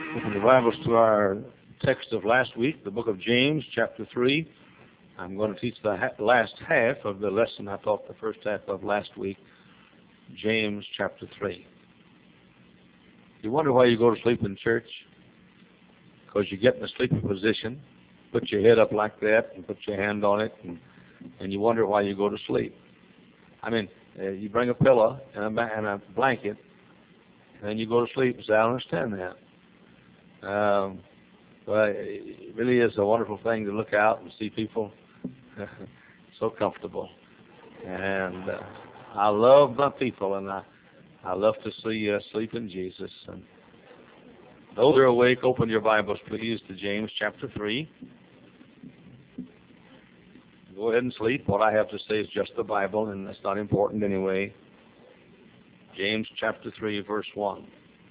Open your Bibles to our text of last week, the book of James, chapter 3. I'm going to teach the last half of the lesson I taught the first half of last week, James, chapter 3. You wonder why you go to sleep in church? Because you get in a sleeping position, put your head up like that, and put your hand on it, and you wonder why you go to sleep. I mean, you bring a pillow and a blanket, and then you go to sleep and say, I don't understand that. But it really is a wonderful thing to look out and see people so comfortable. And I love my people, and I love to see sleep in Jesus. And those who are awake, open your Bibles, please, to James chapter 3. Go ahead and sleep. What I have to say is just the Bible, and that's not important anyway. James chapter 3, verse 1.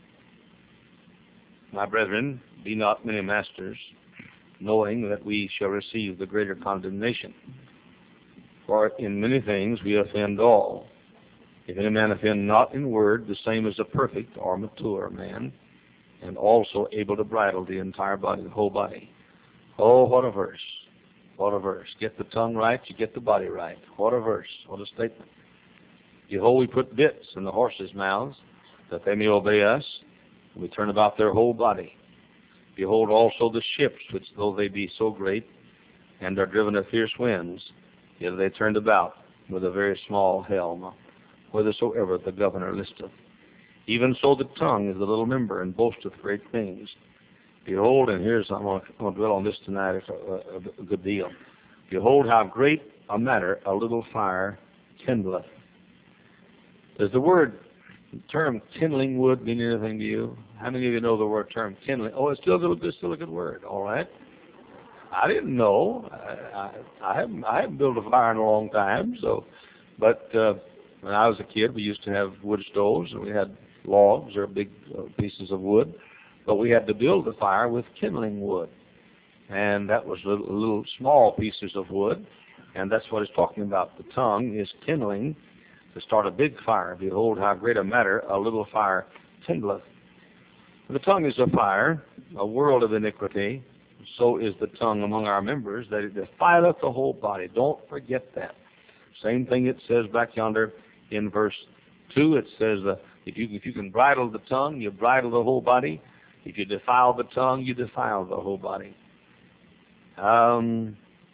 My brethren, be not many masters, knowing that we shall receive the greater condemnation. For in many things we offend all. If any man offend not in word, the same as a perfect or mature man, and also able to bridle the entire body, the whole body. Oh, what a verse. What a verse. Get the tongue right, you get the body right. What a verse. What a statement. Behold, we put bits in the horses' mouths, that they may obey us. We turn about their whole body. Behold also the ships, which though they be so great, and are driven of fierce winds, yet they turned about with a very small helm, whithersoever the governor listeth. Even so the tongue is a little member, and boasteth great things. Behold, and I'm going to dwell on this tonight a good deal. Behold how great a matter a little fire kindleth. Does the term kindling wood mean anything to you? How many of you know the term kindling? Oh, it's still a good word. All right. I didn't know. I haven't built a fire in a long time. But when I was a kid, we used to have wood stoves, and we had logs or big pieces of wood. But we had to build the fire with kindling wood, and that was little small pieces of wood, and that's what it's talking about. The tongue is kindling to start a big fire. Behold, how great a matter a little fire kindleth. The tongue is a fire, a world of iniquity. So is the tongue among our members, that it defileth the whole body. Don't forget that. Same thing it says back yonder in verse 2. It says, if you can bridle the tongue, you bridle the whole body. If you defile the tongue, you defile the whole body. And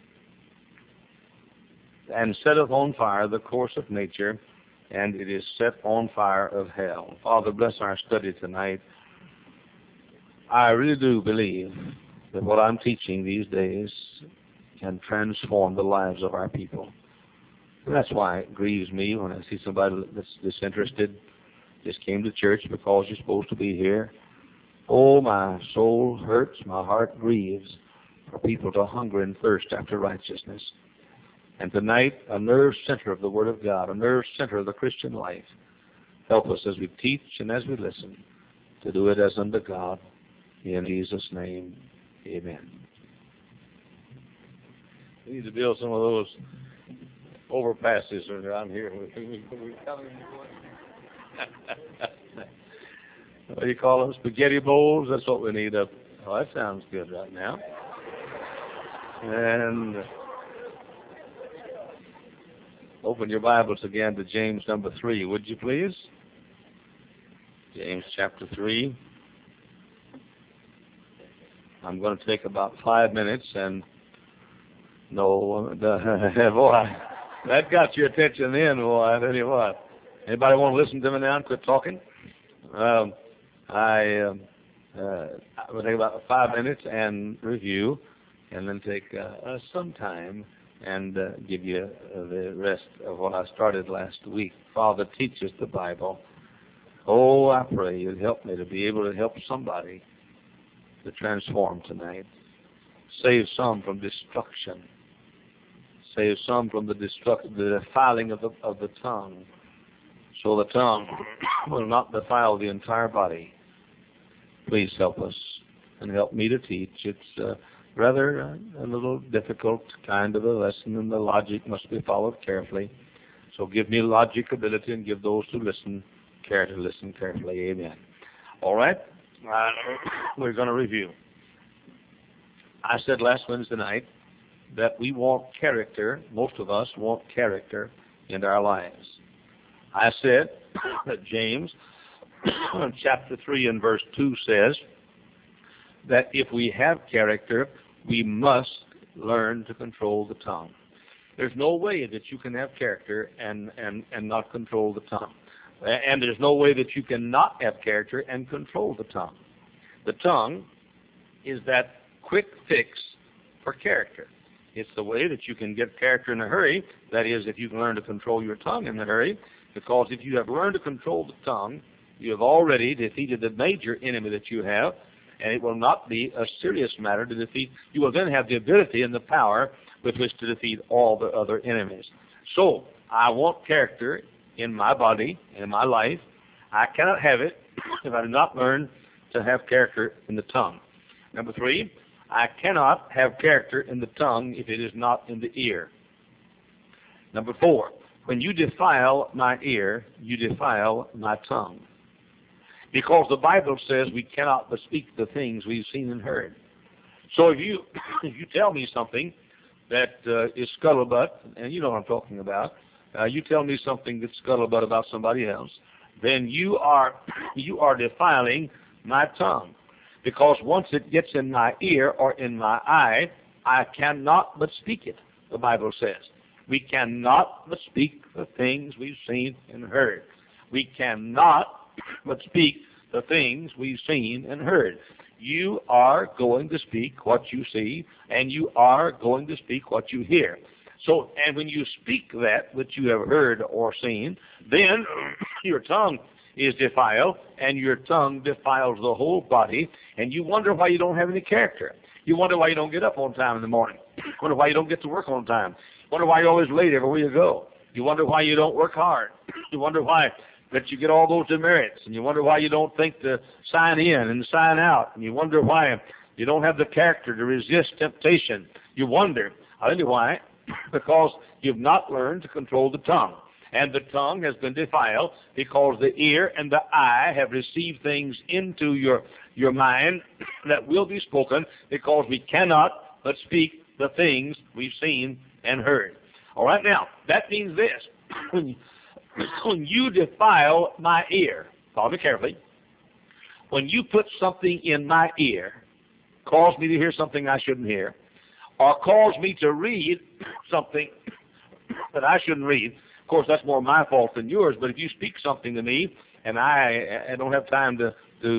setteth on fire the course of nature, and it is set on fire of hell. Father, bless our study tonight. I really do believe that what I'm teaching these days can transform the lives of our people. And that's why it grieves me when I see somebody that's disinterested, just came to church because you're supposed to be here. Oh, my soul hurts, my heart grieves for people to hunger and thirst after righteousness. And tonight, a nerve center of the Word of God, a nerve center of the Christian life. Help us as we teach and as we listen to do it as unto God. In Jesus' name, amen. We need to build some of those overpasses around here. What do you call them? Spaghetti bowls? That's what we need up. Oh, that sounds good right now. And open your Bibles again to James number 3, would you please? James chapter 3. I'm going to take about 5 minutes, and boy, that got your attention then, boy. I tell you what. Anybody want to listen to me now and quit talking? I will take about 5 minutes and review, and then take some time and give you the rest of what I started last week. Father, teach us the Bible. Oh, I pray you'd help me to be able to help somebody to transform tonight. Save some from destruction. Save some from the defiling of the tongue. So the tongue will not defile the entire body. Please help us and help me to teach. It's rather a little difficult kind of a lesson, and the logic must be followed carefully. So give me logic ability, and give those who listen care to listen carefully. Amen. All right. we're going to review. I said last Wednesday night that we want character, most of us want character in our lives. I said that James chapter 3 and verse 2 says that if we have character, we must learn to control the tongue. There's no way that you can have character and not control the tongue. And there's no way that you can not have character and control the tongue. The tongue is that quick fix for character. It's the way that you can get character in a hurry. That is, if you can learn to control your tongue in a hurry. Because if you have learned to control the tongue, you have already defeated the major enemy that you have, and it will not be a serious matter to defeat. You will then have the ability and the power with which to defeat all the other enemies. So, I want character in my body, in my life. I cannot have it if I do not learn to have character in the tongue. Number 3, I cannot have character in the tongue if it is not in the ear. Number 4, when you defile my ear, you defile my tongue. Because the Bible says we cannot but speak the things we've seen and heard. So if you tell me something that is scuttlebutt, and you know what I'm talking about, you tell me something that's scuttlebutt about somebody else, then you are defiling my tongue. Because once it gets in my ear or in my eye, I cannot but speak it, the Bible says. We cannot but speak the things we've seen and heard. We cannot but speak the things we've seen and heard. You are going to speak what you see, and you are going to speak what you hear. So, and when you speak that which you have heard or seen, then your tongue is defiled, and your tongue defiles the whole body, and you wonder why you don't have any character. You wonder why you don't get up on time in the morning. Wonder why you don't get to work on time. Wonder why you're always late everywhere you go. You wonder why you don't work hard. You wonder why that you get all those demerits, and you wonder why you don't think to sign in and sign out, and you wonder why you don't have the character to resist temptation. You wonder. I'll tell you why. Because you've not learned to control the tongue. And the tongue has been defiled because the ear and the eye have received things into your mind that will be spoken, because we cannot but speak the things we've seen and heard. All right, now, that means this. When you defile my ear, follow me carefully, when you put something in my ear, cause me to hear something I shouldn't hear, or cause me to read something that I shouldn't read, of course, that's more my fault than yours, but if you speak something to me and I don't have time to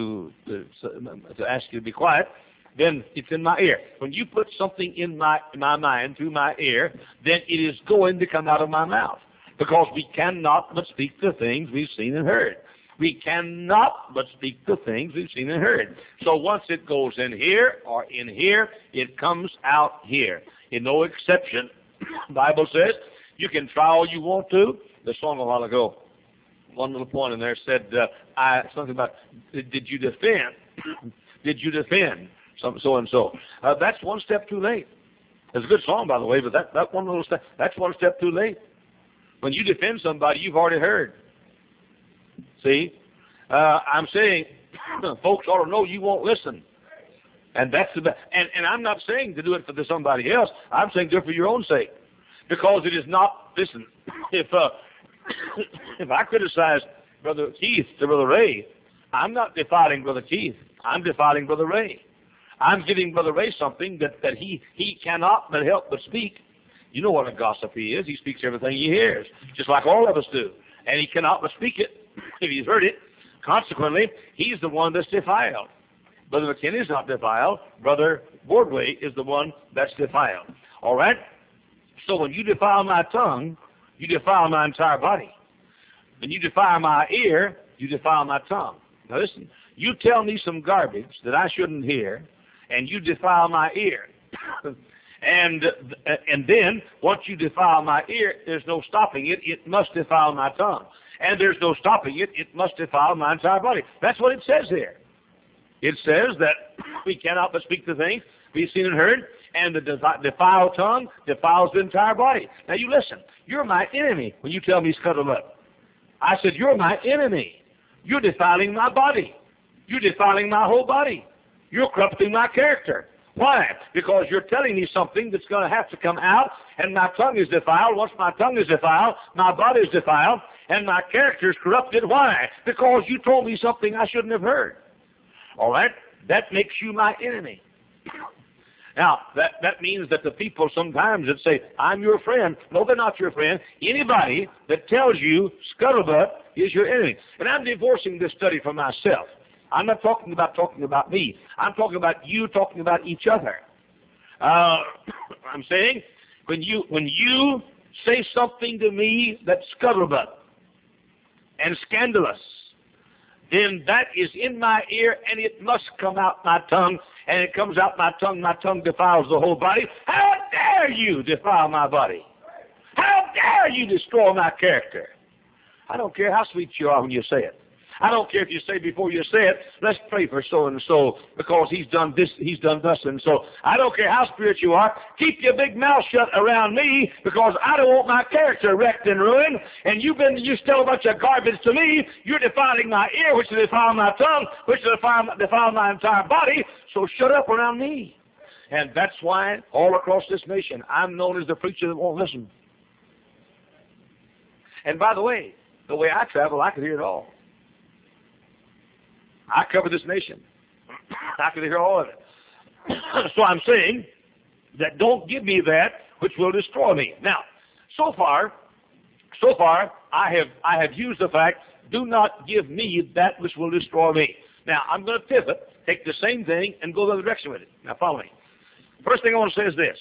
ask you to be quiet, then it's in my ear. When you put something in my mind through my ear, then it is going to come out of my mouth, because we cannot but speak the things we've seen and heard. We cannot but speak the things we've seen and heard. So once it goes in here or in here, it comes out here. In no exception, the Bible says, you can try all you want to. The song a while ago, one little point in there said, something about, did you defend? Did you defend? So-and-so. That's one step too late. It's a good song, by the way, but that one little step, that's one step too late. When you defend somebody, you've already heard. See? I'm saying, folks ought to know you won't listen. And that's the best. And I'm not saying to do it for somebody else. I'm saying do it for your own sake. Because it is not, listen, if I criticize Brother Keith to Brother Ray, I'm not defiling Brother Keith. I'm defiling Brother Ray. I'm giving Brother Ray something that he cannot but help but speak. You know what a gossip he is. He speaks everything he hears, just like all of us do. And he cannot but speak it if he's heard it. Consequently, he's the one that's defiled. Brother McKinney is not defiled. Brother Wardway is the one that's defiled. All right? So when you defile my tongue, you defile my entire body. When you defile my ear, you defile my tongue. Now listen, you tell me some garbage that I shouldn't hear, and you defile my ear. And then, once you defile my ear, there's no stopping it. It must defile my tongue. And there's no stopping it. It must defile my entire body. That's what it says here. It says that we cannot but speak the things we've seen and heard, and the defiled tongue defiles the entire body. Now you listen. You're my enemy when you tell me scuttle up. I said, you're my enemy. You're defiling my body. You're defiling my whole body. You're corrupting my character. Why? Because you're telling me something that's going to have to come out, and my tongue is defiled. Once my tongue is defiled, my body is defiled, and my character is corrupted. Why? Because you told me something I shouldn't have heard. All right? That makes you my enemy. Now, that means that the people sometimes that say, I'm your friend. No, they're not your friend. Anybody that tells you scuttlebutt is your enemy. And I'm divorcing this study from myself. I'm not talking about me. I'm talking about you talking about each other. I'm saying when you say something to me that's scuttlebutt and scandalous, then that is in my ear and it must come out my tongue. And it comes out my tongue defiles the whole body. How dare you defile my body? How dare you destroy my character? I don't care how sweet you are when you say it. I don't care if you say before you say it, let's pray for so-and-so because he's done this, he's done thus and so. I don't care how spiritual you are. Keep your big mouth shut around me because I don't want my character wrecked and ruined. And you tell a bunch of garbage to me. You're defiling my ear, which will defile my tongue, which will defile my entire body. So shut up around me. And that's why all across this nation, I'm known as the preacher that won't listen. And by the way I travel, I can hear it all. I cover this nation. I can hear all of it. So I'm saying that don't give me that which will destroy me. Now, so far, I have used the fact, do not give me that which will destroy me. Now, I'm going to pivot, take the same thing, and go the other direction with it. Now, follow me. First thing I want to say is this.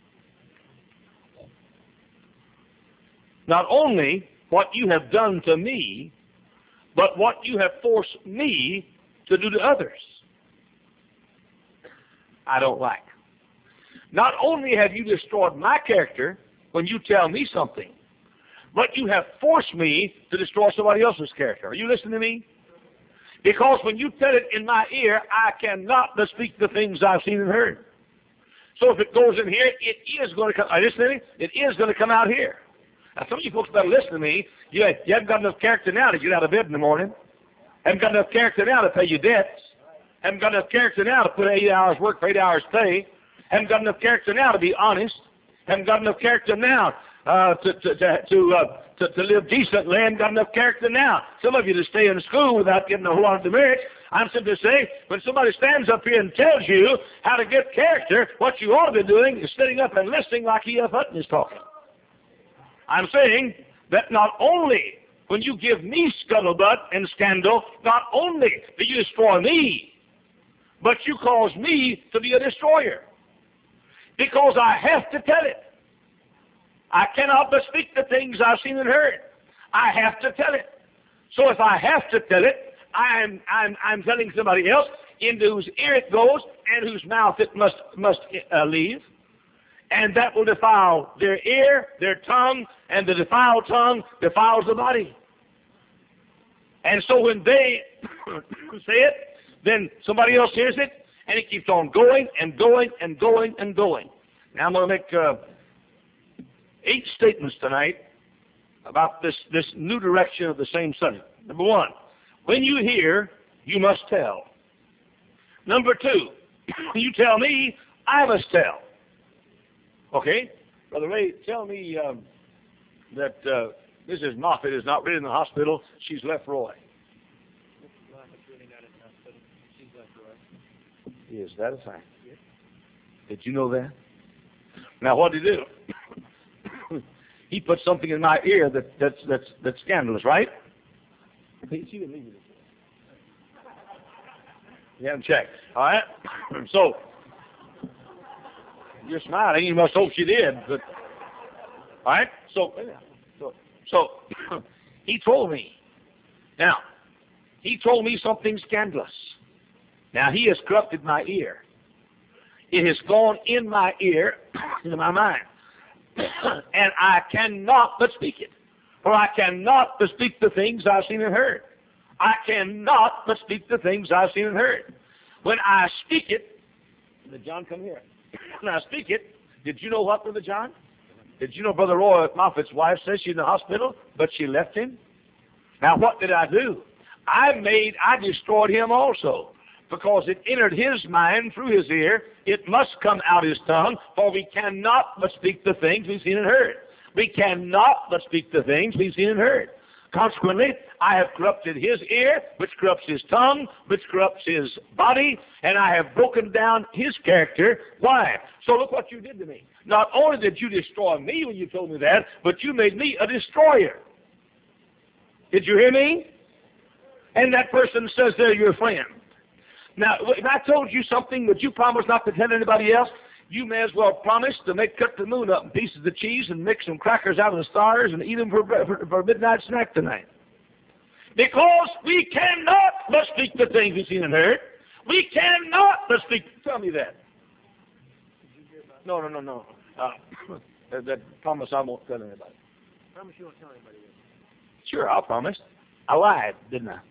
Not only what you have done to me, but what you have forced me to do to others, I don't like. Not only have you destroyed my character when you tell me something, but you have forced me to destroy somebody else's character. Are you listening to me? Because when you tell it in my ear, I cannot but speak the things I've seen and heard. So if it goes in here, it is going to come. Are you listening? It is going to come out here. Now, some of you folks better listen to me. You haven't got enough character now to get out of bed in the morning. Haven't got enough character now to pay your debts. Haven't got enough character now to put 8 hours work for 8 hours pay. Haven't got enough character now to be honest. Haven't got enough character now to live decently. Haven't got enough character now. Some of you to stay in school without getting a whole lot of demerits. I'm simply saying, when somebody stands up here and tells you how to get character, what you ought to be doing is sitting up and listening like E.F. Hutton is talking. I'm saying that not only when you give me scuttlebutt and scandal, not only do you destroy me, but you cause me to be a destroyer. Because I have to tell it. I cannot but speak the things I've seen and heard. I have to tell it. So if I have to tell it, I'm telling somebody else into whose ear it goes and whose mouth it must leave. And that will defile their ear, their tongue, and the defiled tongue defiles the body. And so when they say it, then somebody else hears it, and it keeps on going and going and going and going. Now I'm going to make 8 statements tonight about this new direction of the same subject. Number 1, when you hear, you must tell. Number 2, when you tell me, I must tell. Okay? Brother Ray, tell me that Mrs. Moffett is not really in the hospital. She's left Roy. Mrs. Moffitt's really not in the hospital. She's left Roy. Is that a fact? Yes. Did you know that? Now, what did he do? He put something in my ear that's scandalous, right? She didn't leave it. You haven't checked. All right? So, you're smiling. You must hope she did. But, all right? So he told me. Now, he told me something scandalous. Now, he has corrupted my ear. It has gone in my ear, into my mind. And I cannot but speak it. For I cannot but speak the things I've seen and heard. I cannot but speak the things I've seen and heard. When I speak it, did John come here? When I speak it, did you know what, Brother John? Did you know Brother Roy Moffitt's wife says she's in the hospital, but she left him? Now, what did I do? I destroyed him also, because it entered his mind through his ear. It must come out his tongue, for we cannot but speak the things we've seen and heard. We cannot but speak the things we've seen and heard. Consequently, I have corrupted his ear, which corrupts his tongue, which corrupts his body, and I have broken down his character. Why? So look what you did to me. Not only did you destroy me when you told me that, but you made me a destroyer. Did you hear me? And that person says they're your friend. Now, if I told you something, would you promise not to tell anybody else? You may as well promise to cut the moon up in pieces of cheese and mix some crackers out of the stars and eat them for a midnight snack tonight. Because we cannot but speak the things we've seen and heard. We cannot but speak. Tell me that. No. That promise I won't tell anybody. Promise you won't tell anybody this. Sure, I'll promise. I lied, didn't I?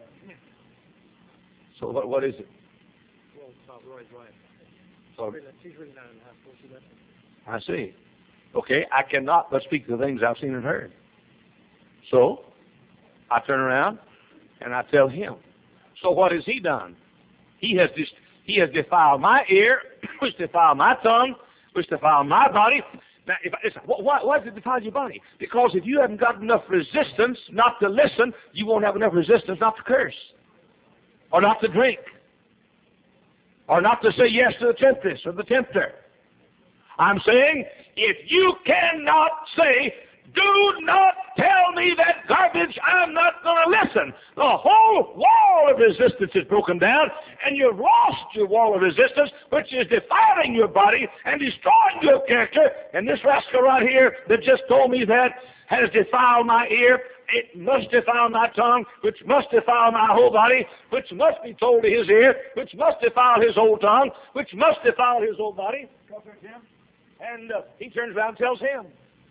So what is it? Well, Roy's right. So, She's really 9 and a half. We'll see that. I see. Okay, I cannot but speak the things I've seen and heard. So, I turn around and I tell him. So what has he done? He has defiled my ear, which defiled my tongue, which defiled my body. Now, why does it defile your body? Because if you haven't got enough resistance not to listen, you won't have enough resistance not to curse, or not to drink, or not to say yes to the temptress or the tempter. I'm saying, if you cannot say, do not tell me that garbage, I'm not going to listen, the whole wall of resistance is broken down, and you've lost your wall of resistance, which is defiling your body and destroying your character. And this rascal right here that just told me that has defiled my ear. It must defile my tongue, which must defile my whole body, which must be told to his ear, which must defile his whole tongue, which must defile his whole body. And he turns around and tells him.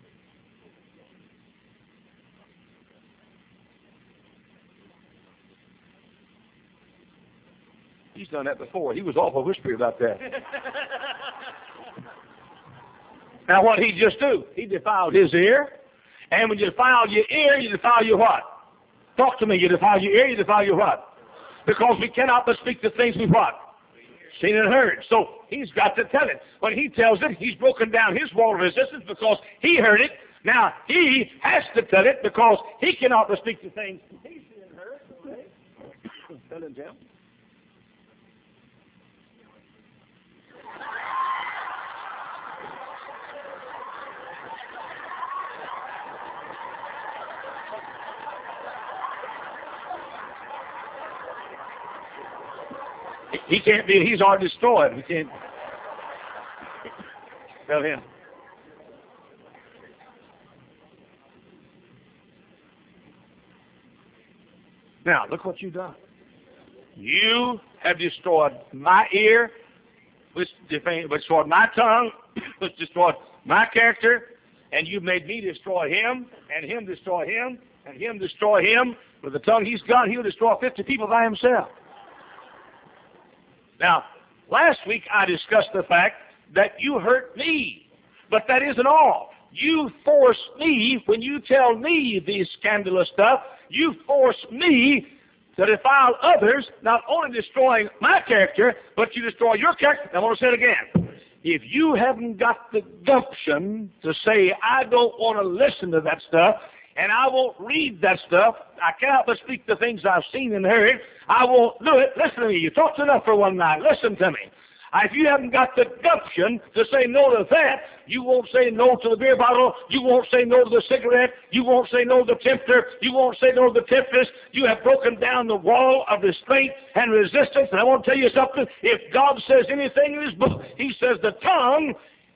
He's done that before. He was awful whispery about that. Now what he just do? He defiled his ear. And when you defile your ear, you defile your what? Talk to me. You defile your ear, you defile your what? Because we cannot but speak the things we've what? Seen and heard. So he's got to tell it. When he tells it, he's broken down his wall of resistance because he heard it. Now he has to tell it because he cannot but speak the things he's seen and heard. Okay. Tell him, Jim. He can't be, he's already destroyed. We can't. Tell him. Now, look what you've done. You have destroyed my ear, which destroyed my tongue, which destroyed my character, and you've made me destroy him, and him destroy him, and him destroy him. With the tongue he's got, he'll destroy 50 people by himself. Now, last week I discussed the fact that you hurt me, but that isn't all. You force me, when you tell me these scandalous stuff, you force me to defile others, not only destroying my character, but you destroy your character. I want to say it again. If you haven't got the gumption to say, I don't want to listen to that stuff, and I won't read that stuff, I cannot but speak the things I've seen and heard, I won't do it. Listen to me. You talked enough for one night. Listen to me. If you haven't got the gumption to say no to that, you won't say no to the beer bottle, you won't say no to the cigarette, you won't say no to the tempter, you won't say no to the temptress. You have broken down the wall of restraint and resistance. And I want to tell you something. If God says anything in his book, he says the tongue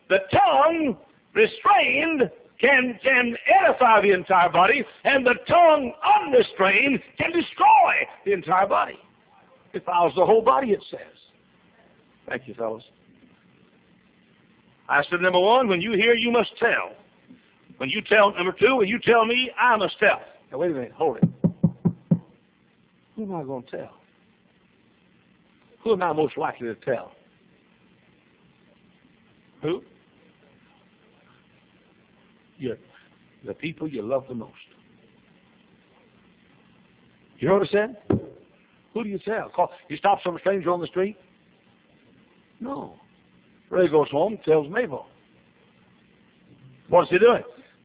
restrained can edify the entire body, and the tongue unrestrained can destroy the entire body. It defiles the whole body, it says. Thank you, fellas. I said, number one, when you hear, you must tell. When you tell, number two, when you tell me, I must tell. Now, wait a minute, hold it. Who am I going to tell? Who am I most likely to tell? Who? The people you love the most. You heard what I said? Who do you tell? You stop some stranger on the street? No. Ray goes home, tells Mabel. What's he doing?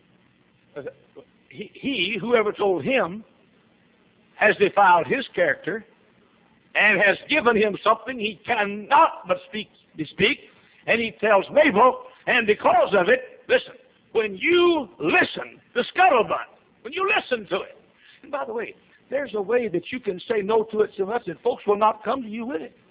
Whoever told him, has defiled his character and has given him something he cannot but speak, and he tells Mabel, and because of it, listen, when you listen, the scuttlebutt, when you listen to it, and by the way, there's a way that you can say no to it so much that folks will not come to you with it.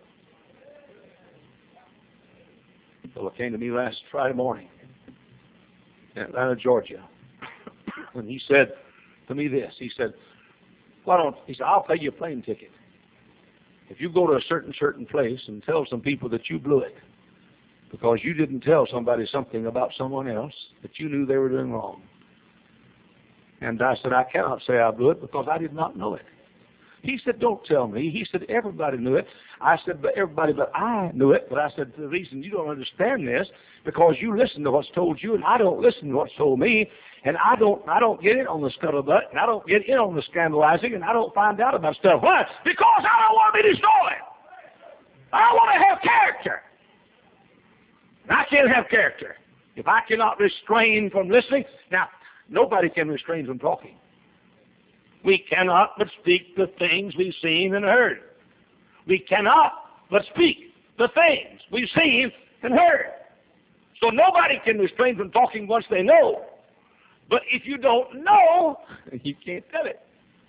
A fellow came to me last Friday morning in Atlanta, Georgia, and he said to me this. He said, I'll pay you a plane ticket if you go to a certain place and tell some people that you blew it because you didn't tell somebody something about someone else that you knew they were doing wrong. And I said, I cannot say I blew it because I did not know it. He said, don't tell me. He said, everybody knew it. I said, but everybody but I knew it. But I said, the reason you don't understand this, because you listen to what's told you, and I don't listen to what's told me, and I don't get in on the scuttlebutt, and I don't get in on the scandalizing, and I don't find out about stuff. Why? Because I don't want to be destroyed. I want to have character. And I can't have character if I cannot restrain from listening. Now, nobody can restrain from talking. We cannot but speak the things we've seen and heard. We cannot but speak the things we've seen and heard. So nobody can restrain from talking once they know. But if you don't know, you can't tell it.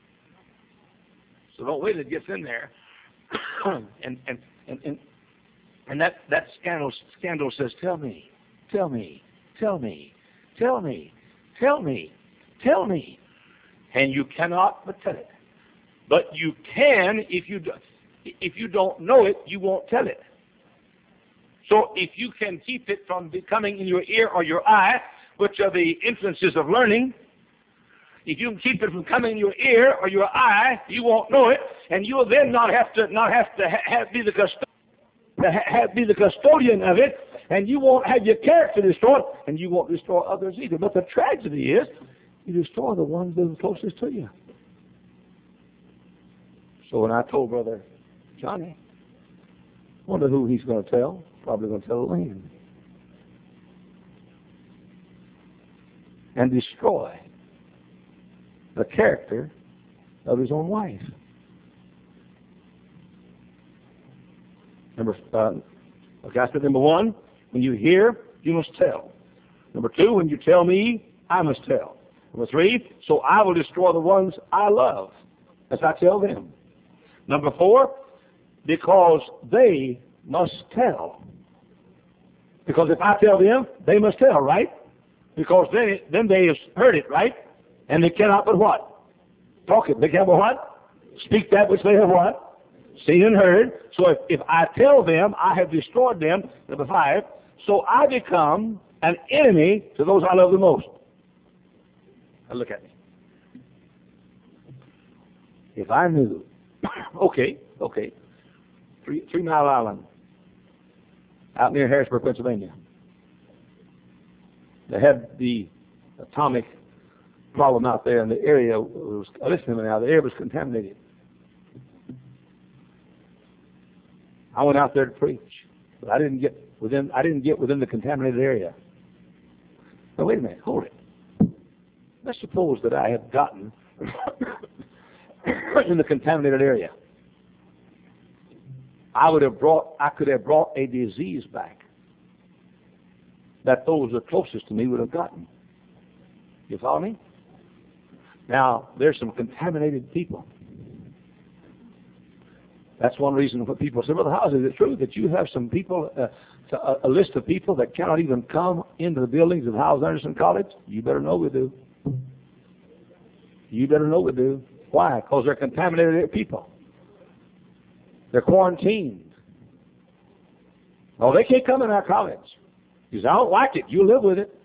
So don't wait till it gets in there. and that scandal says, tell me, tell me, tell me, tell me, tell me, tell me. And you cannot but tell it. But you can, if you don't know it, you won't tell it. So if you can keep it from becoming in your ear or your eye, which are the influences of learning, if you can keep it from coming in your ear or your eye, you won't know it, and you will then not have to be the custodian of it, and you won't have your character destroyed, and you won't destroy others either. But the tragedy is, you destroy the ones that are closest to you. So when I told Brother Johnny, wonder who he's going to tell. Probably going to tell Lynn. And destroy the character of his own wife. I said, number one, when you hear, you must tell. Number two, when you tell me, I must tell. Number three, so I will destroy the ones I love, as I tell them. Number four, because they must tell. Because if I tell them, they must tell, right? Because then they have heard it, right? And they cannot but what? Talk it. They cannot but what? Speak that which they have what? Seen and heard. So if I tell them, I have destroyed them. Number five, so I become an enemy to those I love the most. Now look at me. If I knew, okay, 3 Mile Island, out near Harrisburg, Pennsylvania, they had the atomic problem out there, and the area was, listen to me now, the air was contaminated. I went out there to preach, but I didn't get within the contaminated area. Now wait a minute, hold it. Let's suppose that I had gotten in the contaminated area. I could have brought a disease back that those that are closest to me would have gotten. You follow me? Now, there's some contaminated people. That's one reason what people say, Brother Howes, is it true that you have some people, a list of people that cannot even come into the buildings of Howes Anderson College? You better know we do. You better know we do. Why? Because they're contaminated people. They're quarantined. Oh, they can't come in our college. Because I don't like it. You live with it.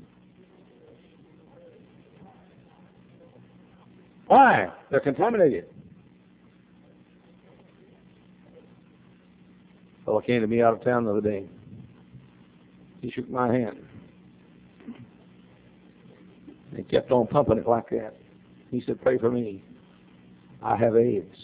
Why? They're contaminated. A fellow came to me out of town the other day. He shook my hand. He kept on pumping it like that. He said, pray for me. I have AIDS.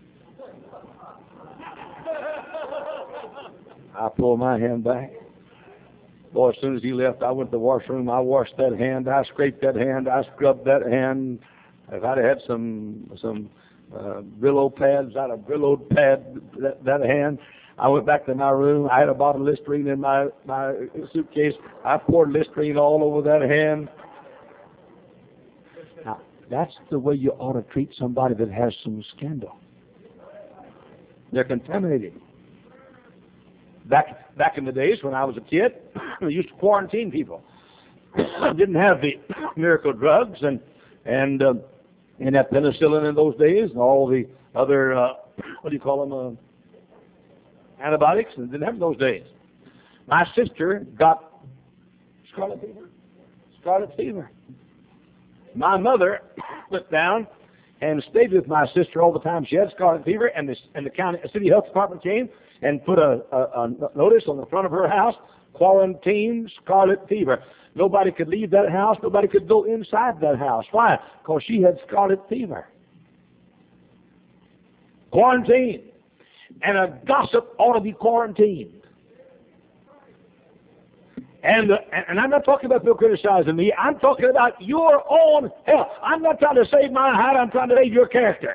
I pulled my hand back. Boy, as soon as he left, I went to the washroom. I washed that hand. I scraped that hand. I scrubbed that hand. If I'd had some Brillo pads, I'd have Brillo'd pad that hand. I went back to my room. I had a bottle of Listerine in my suitcase. I poured Listerine all over that hand. Now, that's the way you ought to treat somebody that has some scandal. They're contaminated. Back in the days when I was a kid, we used to quarantine people. Didn't have the miracle drugs and that penicillin in those days and all the other what do you call them, antibiotics, and didn't have in those days. My sister got scarlet fever. Scarlet fever. My mother went down and stayed with my sister all the time. She had scarlet fever, and the city health department came and put a notice on the front of her house: quarantine, scarlet fever. Nobody could leave that house. Nobody could go inside that house. Why? Because she had scarlet fever. Quarantine. And a gossip ought to be quarantined. And I'm not talking about people criticizing me. I'm talking about your own health. I'm not trying to save my hide. I'm trying to save your character.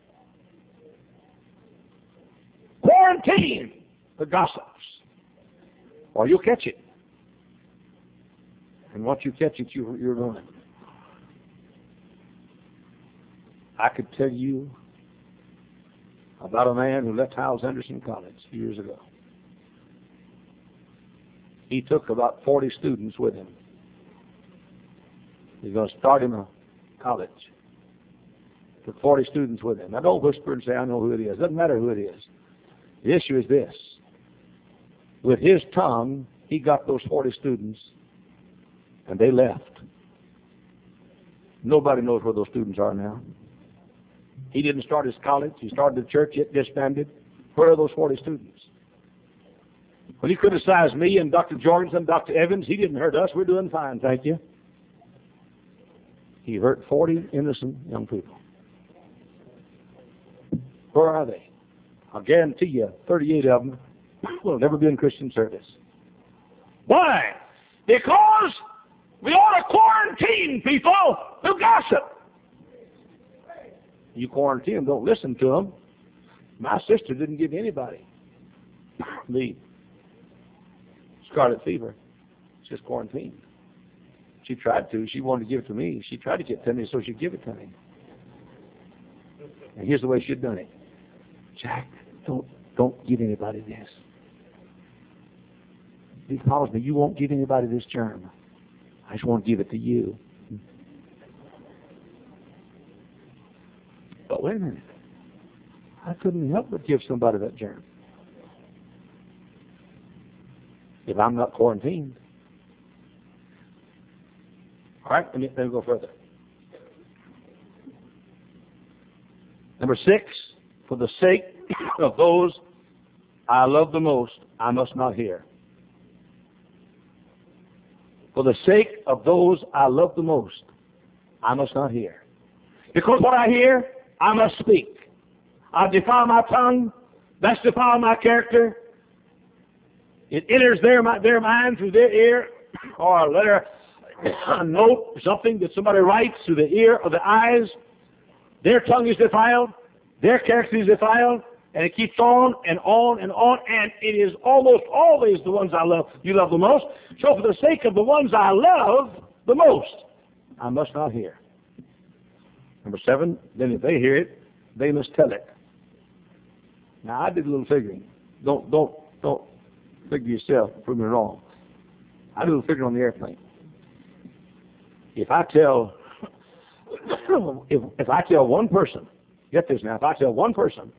Quarantine the gossips, or you'll catch it. And once you catch it, you're going. I could tell you about a man who left Hyles Anderson College years ago. He took about 40 students with him. He's going to start him a college. Took 40 students with him. Now don't whisper and say, I know who it is. Doesn't matter who it is. The issue is this. With his tongue, he got those 40 students, and they left. Nobody knows where those students are now. He didn't start his college. He started the church. It disbanded. Where are those 40 students? When he criticized me and Dr. Jorgensen, Dr. Evans, he didn't hurt us. We're doing fine, thank you. He hurt 40 innocent young people. Where are they? I'll guarantee you 38 of them will never be in Christian service. Why? Because we ought to quarantine people who gossip. You quarantine them, don't listen to them. My sister didn't give anybody the scarlet fever. She's quarantined. She tried to. She wanted to give it to me. She tried to get it to me so she'd give it to me. And here's the way she'd done it. Jack, don't give anybody this. He promised me, you won't give anybody this germ. I just want to give it to you. But wait a minute. I couldn't help but give somebody that germ. If I'm not quarantined. All right, let me go further. Number 6, for the sake of those I love the most, I must not hear. For the sake of those I love the most, I must not hear. Because what I hear, I must speak. I defile my tongue. That's defile my character. It enters their mind through their ear, or a letter, a note, something that somebody writes through the ear or the eyes. Their tongue is defiled. Their character is defiled. And it keeps on and on and on. And it is almost always the ones I love, you love the most. So for the sake of the ones I love the most, I must not hear. Number 7, then if they hear it, they must tell it. Now I did a little figuring. Don't figure yourself, prove me wrong. I do a little figuring on the airplane. If I tell if I tell one person, get this now, if I tell one person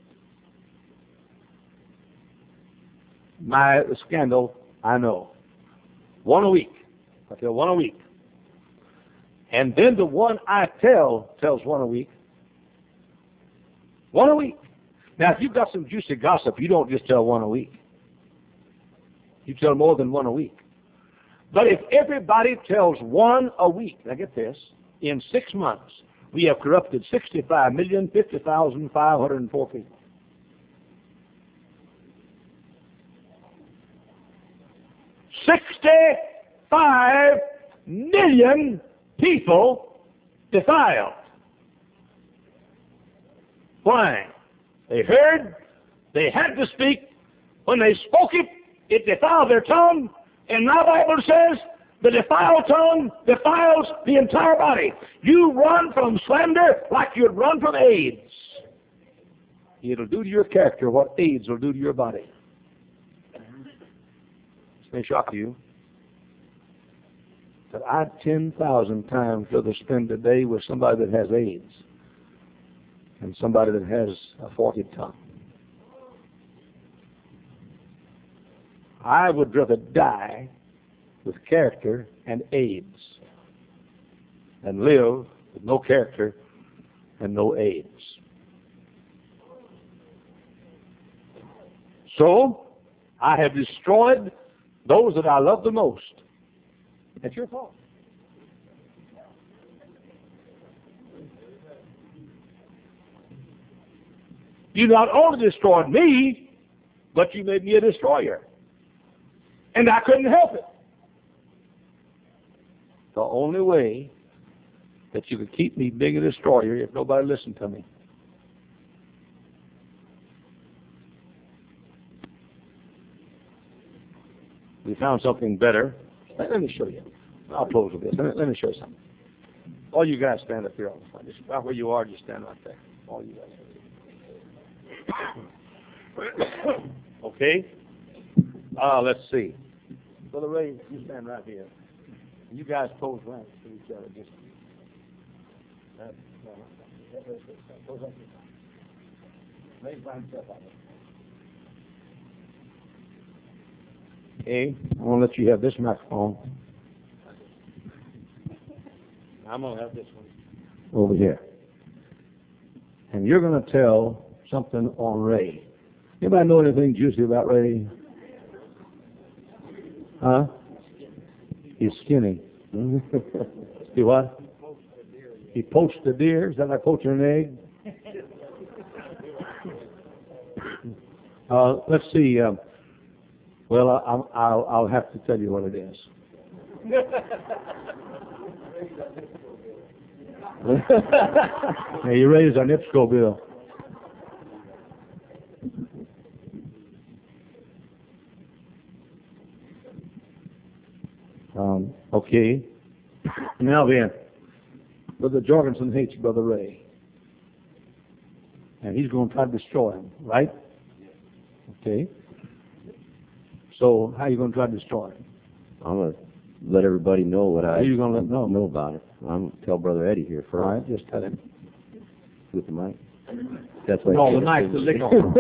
my scandal, I know. One a week. I tell one a week. And then the one I tell tells one a week. One a week. Now, if you've got some juicy gossip, you don't just tell one a week. You tell more than one a week. But if everybody tells one a week, now get this, in 6 months, we have corrupted 65,050,504 people. $65 million people defiled. Why? They heard, they had to speak. When they spoke it, it defiled their tongue. And my Bible says the defiled tongue defiles the entire body. You run from slander like you'd run from AIDS. It'll do to your character what AIDS will do to your body. This may shock you, but I'd 10,000 times rather spend a day with somebody that has AIDS than somebody that has a forked tongue. I would rather die with character and AIDS than live with no character and no AIDS. So, I have destroyed those that I love the most. That's your fault. You not only destroyed me, but you made me a destroyer. And I couldn't help it. The only way that you could keep me being a destroyer if nobody listened to me. We found something better. Let me show you. I'll close with this. Let me show you something. All you guys stand up here on the front. Just about where you are, just stand right there. All you guys. Okay? Let's see. Brother Ray, you stand right here. You guys pose ranks to each other. Just pose up. Ray find himself out there. Okay, I want to let you have this microphone. I'm going to have this one over here. And you're going to tell something on Ray. Anybody know anything juicy about Ray? Huh? He's skinny. See what? He poached a deer. Is that like poaching an egg? Let's see. Well, I'll have to tell you what it is. Hey, you raised our NIPSCO bill. Okay. Now then, Brother Jorgensen hates Brother Ray. And he's going to try to destroy him, right? Okay. So, how are you going to try to destroy him? I'm going to let everybody know what I Who are you going to let know about it. I'm going to tell Brother Eddie here first. All right, just tell him. With the mic. That's what No, the knife to lick on.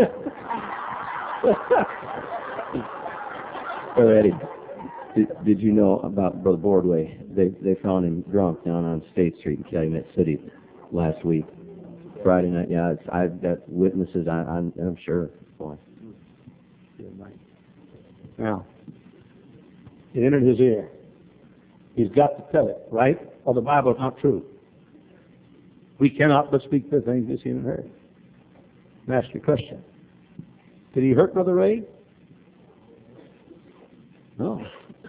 Brother Eddie, did you know about Brother Boardway? They found him drunk down on State Street in Calumet City last week. Friday night, yeah. I've got witnesses, I'm sure. Boy. Now, it entered his ear. He's got to tell it, right? Or the Bible is not true. We cannot but speak the things we've seen and heard. And ask you a question. Did he hurt Brother Ray? No.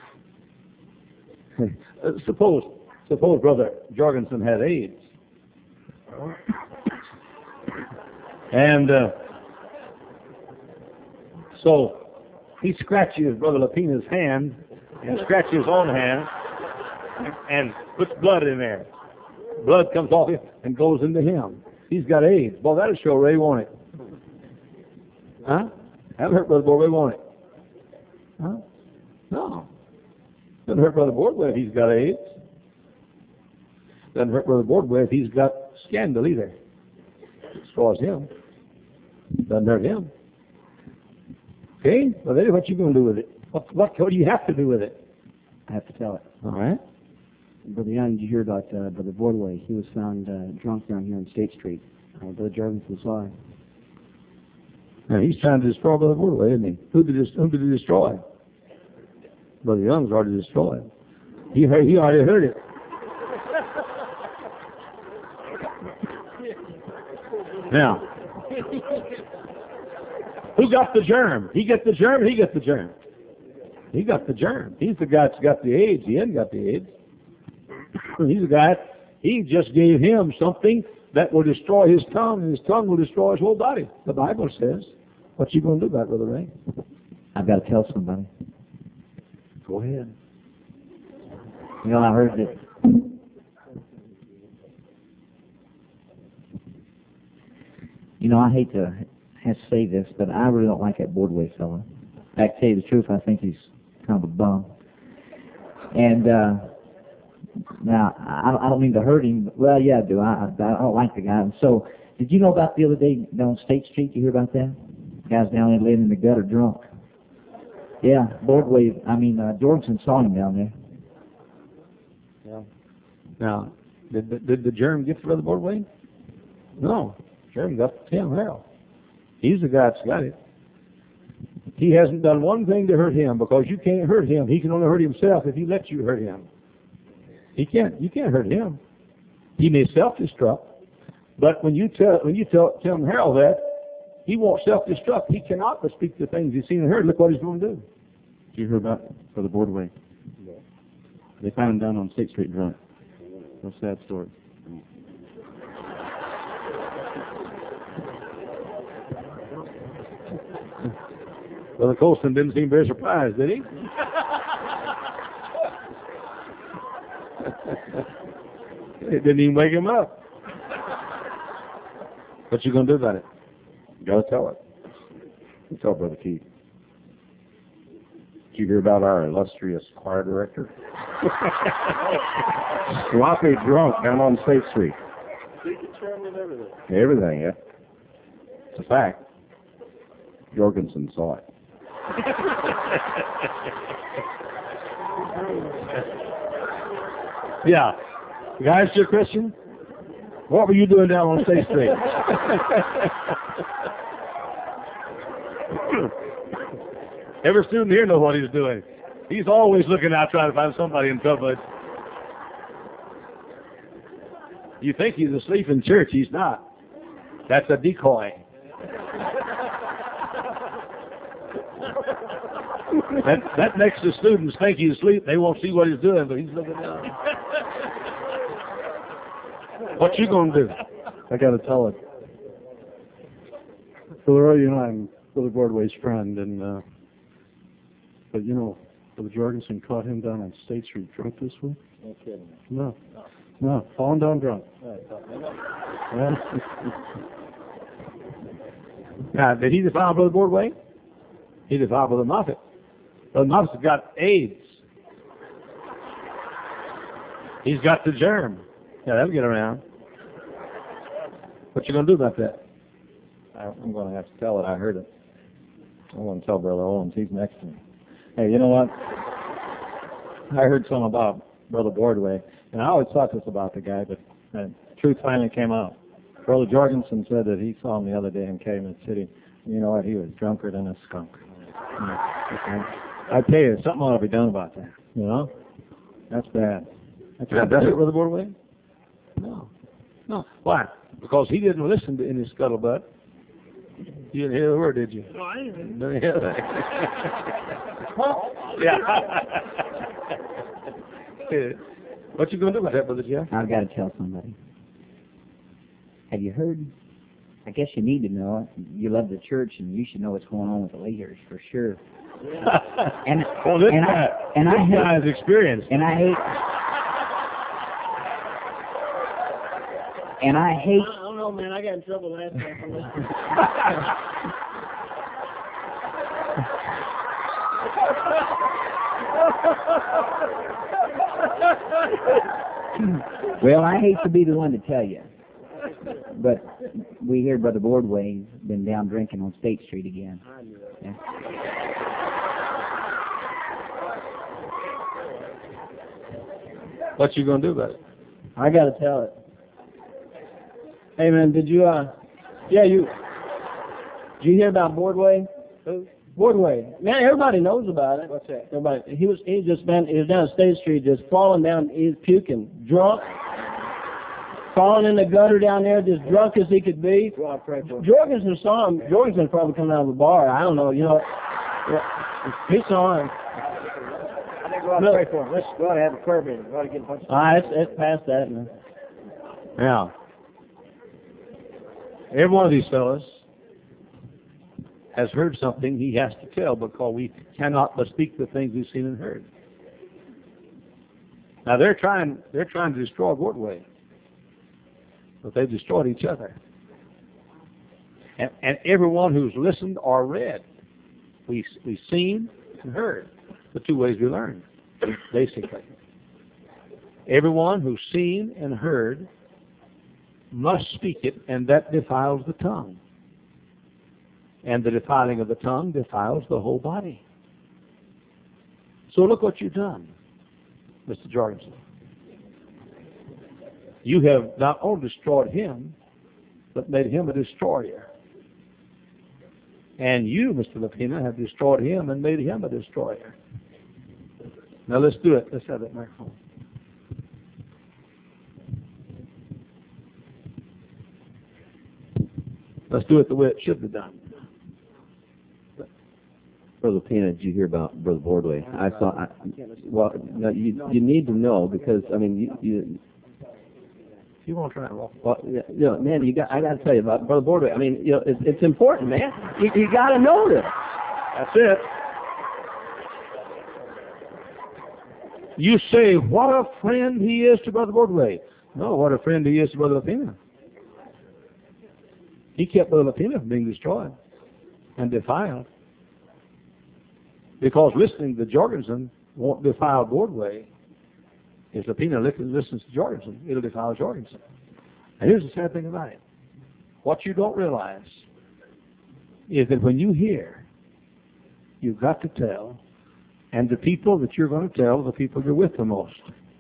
Suppose Brother Jorgensen had AIDS. And so he scratches Brother Lapina's hand and scratches his own hand and puts blood in there. Blood comes off him and goes into him. He's got AIDS. Boy, that'll show Ray, won't it? Huh? That'll hurt Brother Boardway, won't it? Huh? No. Doesn't hurt Brother Boardway if he's got AIDS. Doesn't hurt Brother Boardway if he's got scandal either. It destroys him. Doesn't hurt him. Okay? Well, then what you going to do with it? What do you have to do with it? I have to tell it. All right. Brother Young, did you hear about Brother Boardway? He was found drunk down here on State Street. Brother Jorgensen saw him. Now, he's trying to destroy Brother Boardway, isn't he? Who did he destroy? Brother Young's already destroyed. He already heard it. Now, who got the germ? He got the germ, he got the germ. He got the germ. He's the guy that's got the AIDS. He hasn't got the AIDS. He's the guy, he just gave him something that will destroy his tongue, and his tongue will destroy his whole body. The Bible says. What you going to do about it, Brother Ray? I've got to tell somebody. Go ahead. You know, I heard that. You know, I hate to have to say this, but I really don't like that Boardway fella. In fact, to tell you the truth, I think he's kind of a bum. And now, I don't mean to hurt him, but, well, yeah, I do. I don't like the guy. And so, did you know about the other day down State Street? You hear about that? Guys down there laying in the gutter drunk. Yeah, Jorgensen saw him down there. Yeah. Now, did the germ get to Brother Boardway? No. Germ got to Tim Harrell. He's the guy that's got it. He hasn't done one thing to hurt him, because you can't hurt him. He can only hurt himself if he lets you hurt him. You can't hurt him. He may self-destruct, but when you tell Tim Harrell that, he won't self-destruct. He cannot but speak the things he's seen and heard. Look what he's going to do. Did you hear about Brother Boardway? No. They found him down on State Street drunk. No sad story. Brother Colston didn't seem very surprised, did he? It didn't even wake him up. What you going to do about it? You got to tell it. You tell Brother Keith. Did you hear about our illustrious choir director? Sloppy drunk down on State Street. Everything, yeah. It's a fact. Jorgensen saw it. Yeah. Guys, you're Christian? What were you doing down on State Street? Every student here knows what he's doing. He's always looking out trying to find somebody in trouble. You think he's asleep in church. He's not. That's a decoy. That makes the students think he's asleep. They won't see what he's doing, but he's looking down. What you going to do? I got to tell it. Brother Roy, you know, I'm Brother Boardway's friend, and but you know, Brother Jorgensen caught him down on State Street drunk this week. No kidding. No, falling down drunk. Yeah. Now, did he defile Brother Boardway? He defiled Brother Moffitt. Brother Moffitt's got AIDS. He's got the germ. Yeah, that'll get around. What you going to do about that? I'm going to have to tell it. I heard it. I want to tell Brother Owens. He's next to me. Hey, you know what? I heard something about Brother Boardway, and I always thought this about the guy, but the truth finally came out. Brother Jorgensen said that he saw him the other day in Calumet City. You know what? He was drunker than a skunk. I tell you, something ought to be done about that. You know? That's bad. That's it, Brother Boardway? No. Why? Because he didn't listen to any scuttlebutt. You didn't hear the word, did you? No, I didn't hear that. Yeah. What you going to do about that, Brother Jeff? I've got to tell somebody. Have you heard? I guess you need to know it. You love the church, and you should know what's going on with the leaders for sure. And well, this guy is experienced. And I hate. I don't know, man. I got in trouble last time. Well, I hate to be the one to tell you, but we hear Brother Boardway's been down drinking on State Street again. Yeah. What you going to do about it? I got to tell it. Hey, man, did you did you hear about Boardway? Who? Boardway. Man, everybody knows about it. What's that? Everybody. He was down State Street just falling down, he's puking, drunk, falling in the gutter down there, as drunk as he could be. Go on, pray for him. Jorgensen saw him. Jorgensen probably coming out of the bar. I don't know. You know, he saw him. I think go on and pray for him. Let's go on and have a prayer meeting. Go on and get a bunch of... All right, it's past that now. Now, every one of these fellows has heard something he has to tell, because we cannot but speak the things we've seen and heard. Now they're trying to destroy Broadway, but they've destroyed each other. And everyone who's listened or read, we've seen and heard. The two ways we learn, basically. Everyone who's seen and heard must speak it, and that defiles the tongue. And the defiling of the tongue defiles the whole body. So look what you've done, Mr. Jorgensen. You have not only destroyed him, but made him a destroyer. And you, Mr. Lapina, have destroyed him and made him a destroyer. Now let's do it. Let's have that microphone. Let's do it the way it should be done. Brother Pena, did you hear about Brother Boardway? Well, no, you need to know, because I mean you If you want to try and walk. well, you know, man, I got to tell you about Brother Boardway. I mean, you know, it's important, man. You got to know this. That's it. You say, what a friend he is to Brother Boardway. No, what a friend he is to Brother Lapina. He kept Brother Lapina from being destroyed and defiled. Because listening to Jorgensen won't defile Boardway. If Lapina listens to Jorgensen, it'll defile Jorgensen. And here's the sad thing about it. What you don't realize is that when you hear, you've got to tell, and the people that you're going to tell are the people you're with the most.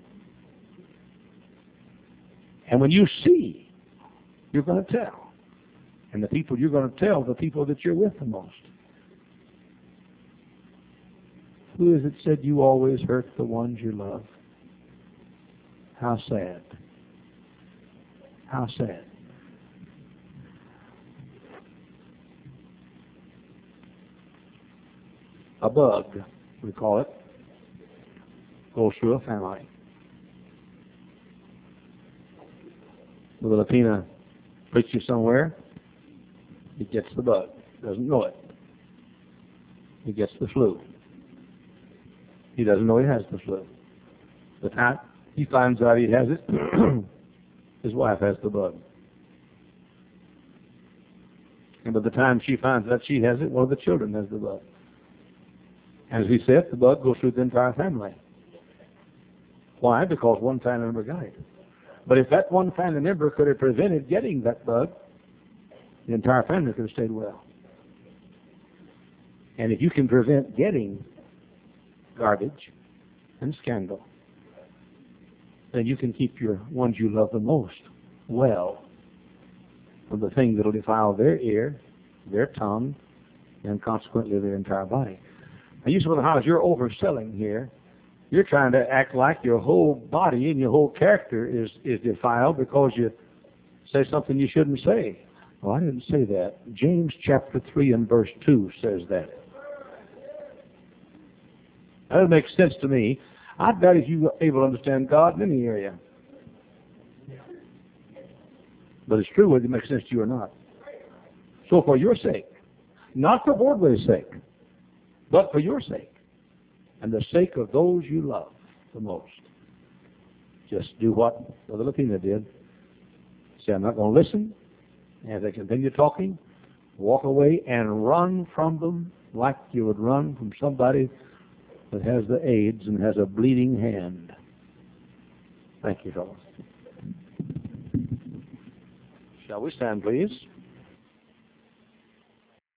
And when you see, you're going to tell. And the people you're going to tell are the people that you're with the most. Who is it said you always hurt the ones you love? How sad. How sad. A bug, we call it, goes through a family. Little Lapina preaches somewhere, he gets the bug, doesn't know it. He gets the flu. He doesn't know he has the flu. The time he finds out he has it, his wife has the bug. And by the time she finds out she has it, one of the children has the bug. And as we said, the bug goes through the entire family. Why? Because one family member got it. But if that one family member could have prevented getting that bug, the entire family could have stayed well. And if you can prevent getting garbage and scandal, then you can keep your ones you love the most well from the thing that will defile their ear, their tongue, and consequently their entire body. Now you say, well, House, you're overselling here. You're trying to act like your whole body and your whole character is defiled because you say something you shouldn't say. Well, I didn't say that. James chapter 3 and verse 2 says that. That doesn't make sense to me. I doubt if you're able to understand God in any area. But it's true whether it makes sense to you or not. So for your sake, not for Broadway's sake, but for your sake, and the sake of those you love the most, just do what Brother Lapina did. Say, I'm not going to listen. And if they continue talking, walk away and run from them like you would run from somebody that has the AIDS and has a bleeding hand. Thank you, fellows. Shall we stand, please?